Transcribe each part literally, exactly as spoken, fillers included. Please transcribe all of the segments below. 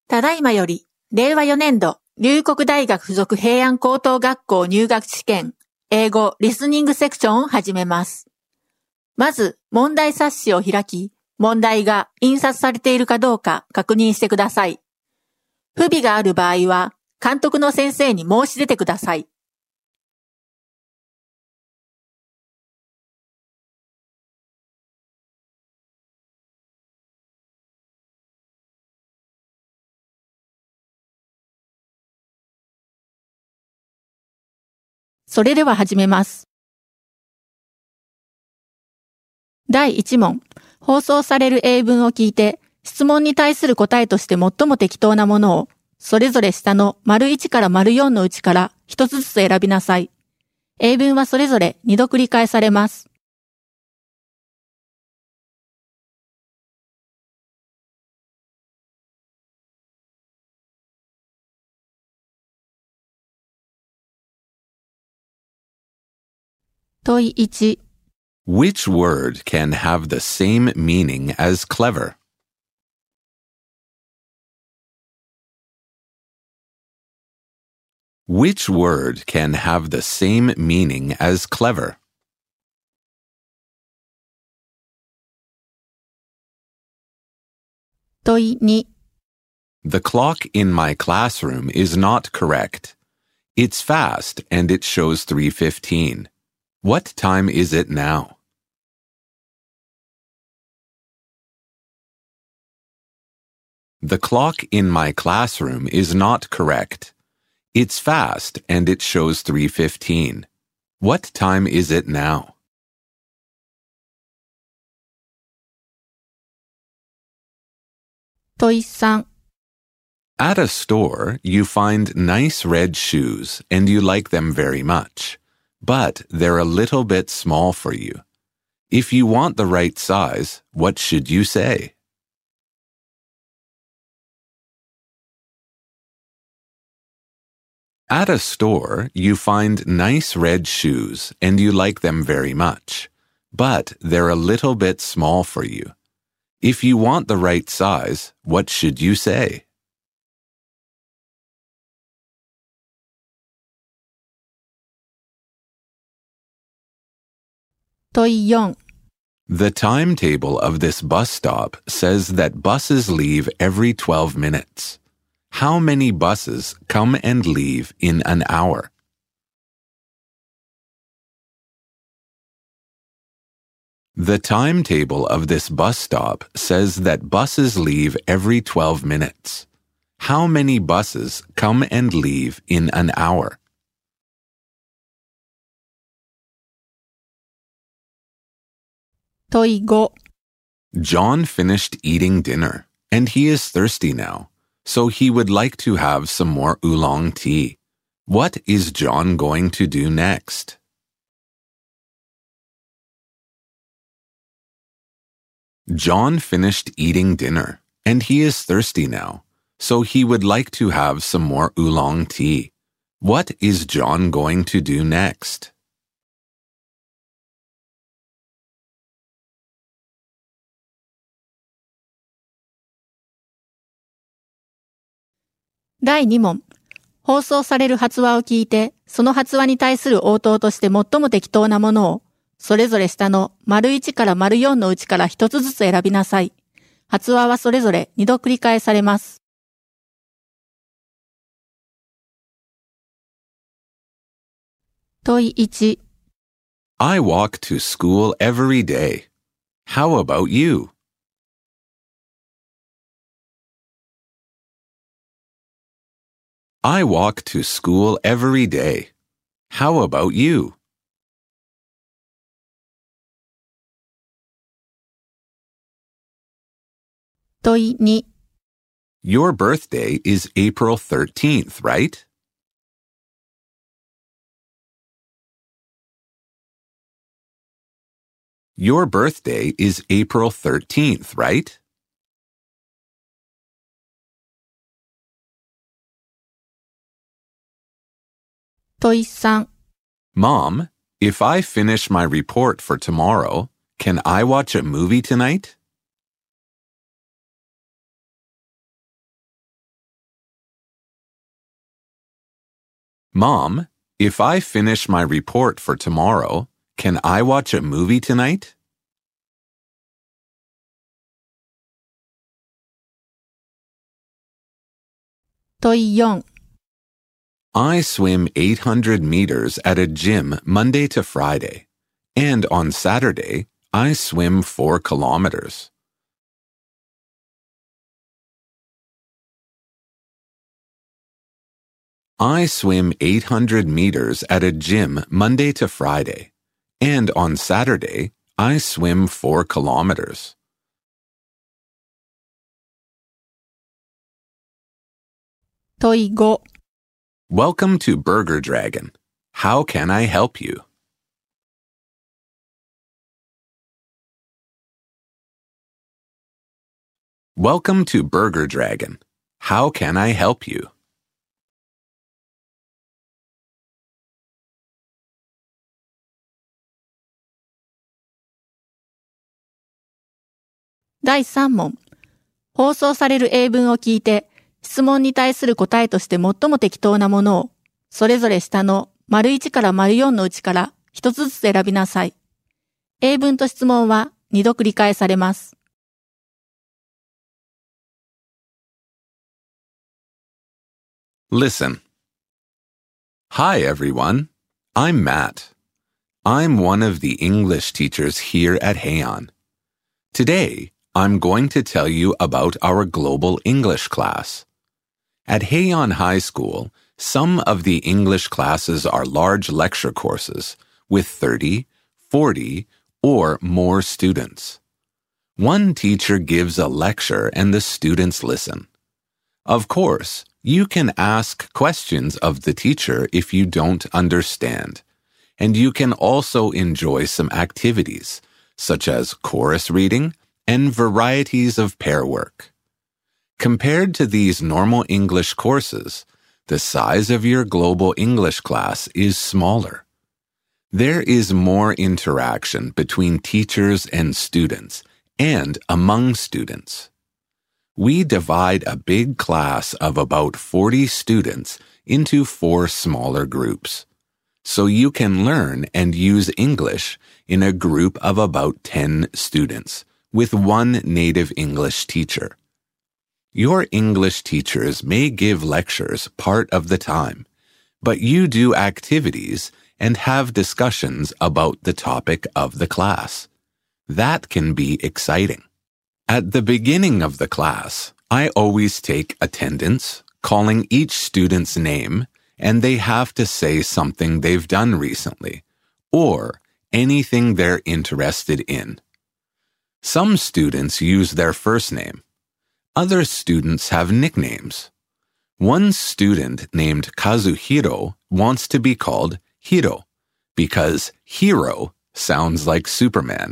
ただいまより、れいわよねんど、龍谷大学附属平安高等学校入学試験、英語リスニングセクションを始めます。まず、問題冊子を開き、問題が印刷されているかどうか確認してください。不備がある場合は、監督の先生に申し出てください。それでは始めます。だいいち問、放送される英文を聞いて、質問に対する答えとして最も適当なものを、それぞれ下の丸いちから丸よんのうちから一つずつ選びなさい。英文はそれぞれにど繰り返されます。問いち。 Which word can have the same meaning as clever? Which word can have the same meaning as clever? 問いに。 The clock in my classroom is not correct. It's fast and it shows three fifteen. What time is it now? The clock in my classroom is not correct. It's fast and it shows three fifteen. What time is it now? 問いさん。 At a store, you find nice red shoes and you like them very much, but they're a little bit small for you. If you want the right size, what should you say? At a store, you find nice red shoes and you like them very much, but they're a little bit small for you. If you want the right size, what should you say? 問いよん。 The timetable of this bus stop says that buses leave every twelve minutes. How many buses come and leave in an hour? The timetable of this bus stop says that buses leave every twelve minutes. How many buses come and leave in an hour? 問いご。 John finished eating dinner, and he is thirsty now, so he would like to have some more oolong tea. What is John going to do next? John finished eating dinner, and he is thirsty now, so he would like to have some more oolong tea. What is John going to do next? だいに問。放送される発話を聞いて、その発話に対する応答として最も適当なものを、それぞれ下の丸いちから丸よんのうちから一つずつ選びなさい。発話はそれぞれにど繰り返されます。問いいち。I walk to school every day. How about you? I walk to school every day. How about you? 問いに。 Your birthday is April thirteenth, right? Your birthday is April thirteenth, right? 問いさん。 Mom, if I finish my report for tomorrow, can I watch a movie tonight? Mom, if I finish my report for tomorrow, can I watch a movie tonight? 問よん。 I swim eight hundred meters at a gym Monday to Friday, and on Saturday, I swim four kilometers. I swim eight hundred meters at a gym Monday to Friday, and on Saturday, I swim four kilometers. 問ご。 Welcome to Burger Dragon. How can I help you? Welcome to Burger Dragon. How can I help you? だいさん問。放送される英文を聞いて、質問に対する答えとして最も適当なものを、それぞれ下の丸いちから丸よんのうちから一つずつ選びなさい。英文と質問は二度繰り返されます。 Listen. Hi, everyone. I'm Matt. I'm one of the English teachers here at Heian. Today, I'm going to tell you about our global English class. At Heian High School, some of the English classes are large lecture courses with thirty, forty, or more students. One teacher gives a lecture and the students listen. Of course, you can ask questions of the teacher if you don't understand, and you can also enjoy some activities, such as chorus reading and varieties of pair work. Compared to these normal English courses, the size of your global English class is smaller. There is more interaction between teachers and students, and among students. We divide a big class of about forty students into four smaller groups, so you can learn and use English in a group of about ten students, with one native English teacher. Your English teachers may give lectures part of the time, but you do activities and have discussions about the topic of the class. That can be exciting. At the beginning of the class, I always take attendance, calling each student's name, and they have to say something they've done recently, or anything they're interested in. Some students use their first name. Other students have nicknames. One student named Kazuhiro wants to be called Hiro because hero sounds like Superman.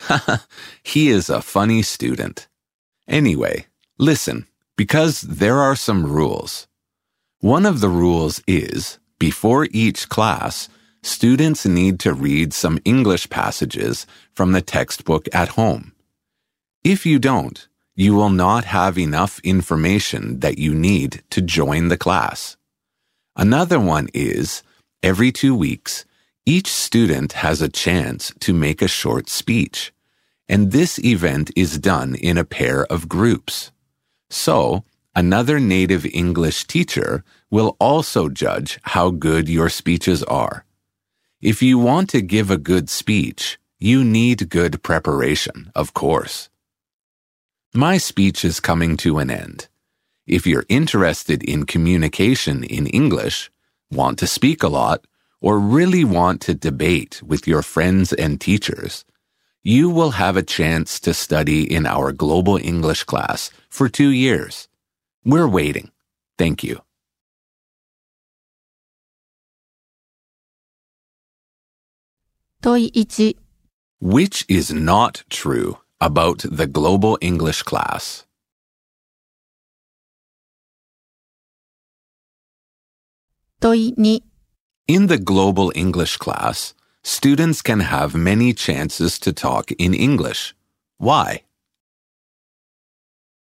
He is a funny student. Anyway, listen, because there are some rules. One of the rules is, before each class, students need to read some English passages from the textbook at home. If you don't, you will not have enough information that you need to join the class. Another one is, every two weeks, each student has a chance to make a short speech, and this event is done in a pair of groups. So, another native English teacher will also judge how good your speeches are. If you want to give a good speech, you need good preparation, of course. My speech is coming to an end. If you're interested in communication in English, want to speak a lot, or really want to debate with your friends and teachers, you will have a chance to study in our global English class for two years. We're waiting. Thank you. 問いいち。 Which is not true about the global English class? 問いに。 In the global English class, students can have many chances to talk in English. Why?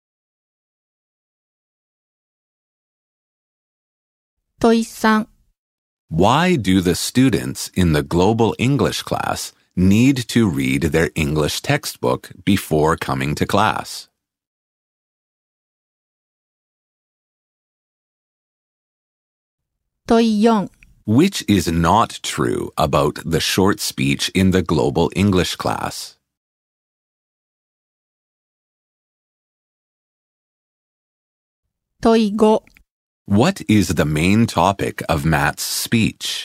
問いさん。 Why do the students in the Global English class need to read their English textbook before coming to class? 問いよん。 Which is not true about the short speech in the Global English class? 問いご。 What is the main topic of Matt's speech?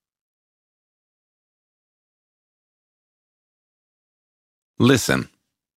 Listen.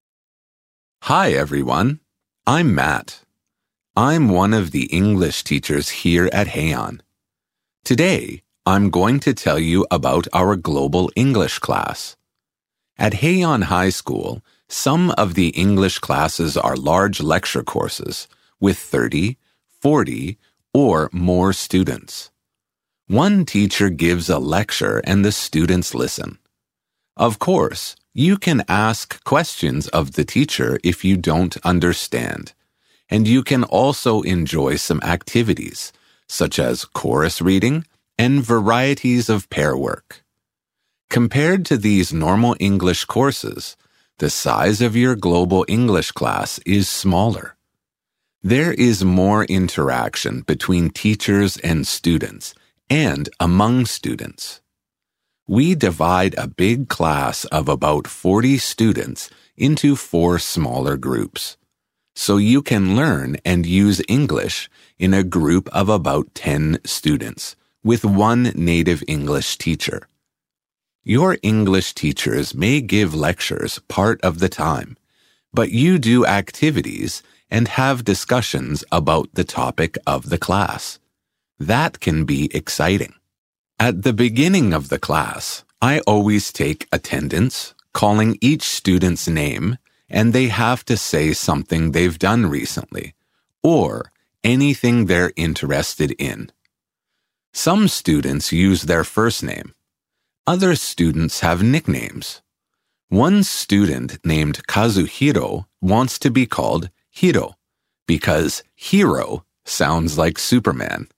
Hi, everyone. I'm Matt. I'm one of the English teachers here at Heian. Today, I'm going to tell you about our Global English class. At Heian High School, some of the English classes are large lecture courses with thirty, forty, or more students. One teacher gives a lecture and the students listen. Of course, you can ask questions of the teacher if you don't understand, and you can also enjoy some activities, such as chorus reading and varieties of pair work. Compared to these normal English courses, the size of your Global English class is smaller. There is more interaction between teachers and students and among students. We divide a big class of about forty students into four smaller groups, so you can learn and use English in a group of about ten students with one native English teacher. Your English teachers may give lectures part of the time, but you do activities and have discussions about the topic of the class. That can be exciting. At the beginning of the class, I always take attendance, calling each student's name, and they have to say something they've done recently, or anything they're interested in. Some students use their first name. Other students have nicknames. One student named Kazuhiro wants to be called Hiro, because hero sounds like Superman.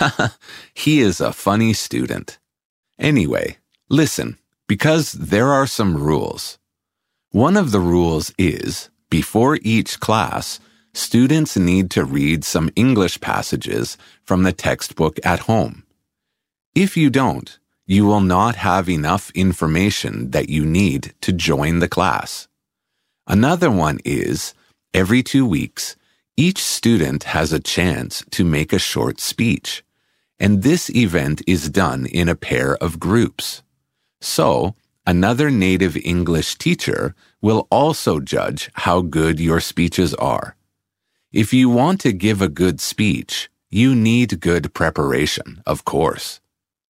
He is a funny student. Anyway, listen, because there are some rules. One of the rules is, before each class, students need to read some English passages from the textbook at home. If you don't, you will not have enough information that you need to join the class. Another one is, every two weeks, each student has a chance to make a short speech, and this event is done in a pair of groups. So, another native English teacher will also judge how good your speeches are. If you want to give a good speech, you need good preparation, of course.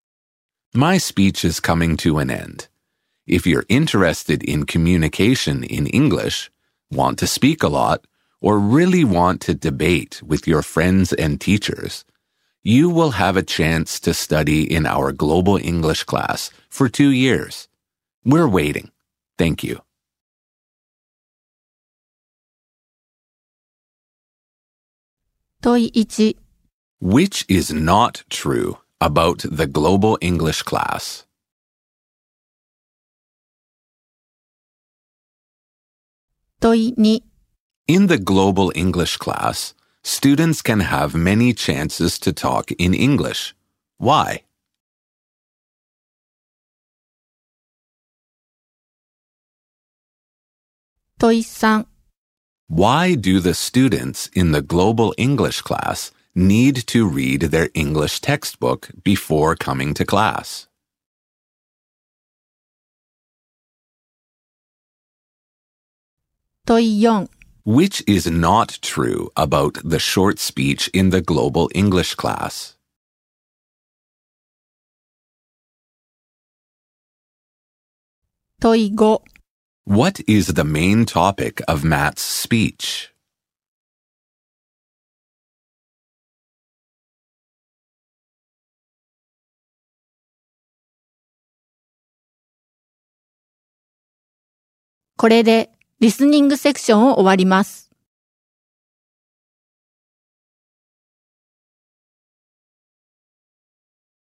My speech is coming to an end. If you're interested in communication in English, want to speak a lot, or really want to debate with your friends and teachers, you will have a chance to study in our Global English class for two years. We're waiting. Thank you. 問いいち。 Which is not true about the Global English class? 問いに。 In the Global English class, students can have many chances to talk in English. Why? 問いさん。 Why do the students in the Global English class need to read their English textbook before coming to class? 問いよん。 Which is not true about the short speech in the Global English class? 問いご。 What is the main topic of Matt's speech? これでリスニングセクションを終わります。